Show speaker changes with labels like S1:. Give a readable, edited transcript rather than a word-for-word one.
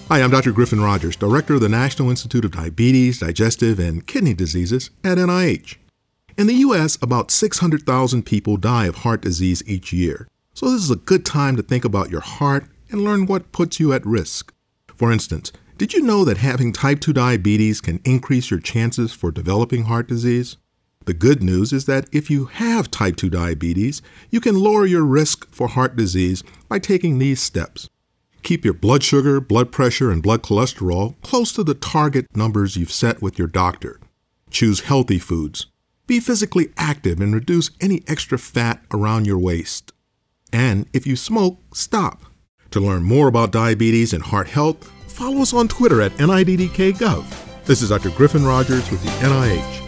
S1: Hi, I'm Dr. Griffin Rogers, Director of the National Institute of Diabetes, Digestive, and Kidney Diseases at NIH. In the U.S., about 600,000 people die of heart disease each year. So this is a good time to think about your heart and learn what puts you at risk. For instance, did you know that having type 2 diabetes can increase your chances for developing heart disease? The good news is that if you have type 2 diabetes, you can lower your risk for heart disease by taking these steps. Keep your blood sugar, blood pressure, and blood cholesterol close to the target numbers you've set with your doctor. Choose healthy foods. Be physically active and reduce any extra fat around your waist. And if you smoke, stop. To learn more about diabetes and heart health, follow us on Twitter at NIDDKGov. This is Dr. Griffin Rogers with the NIH.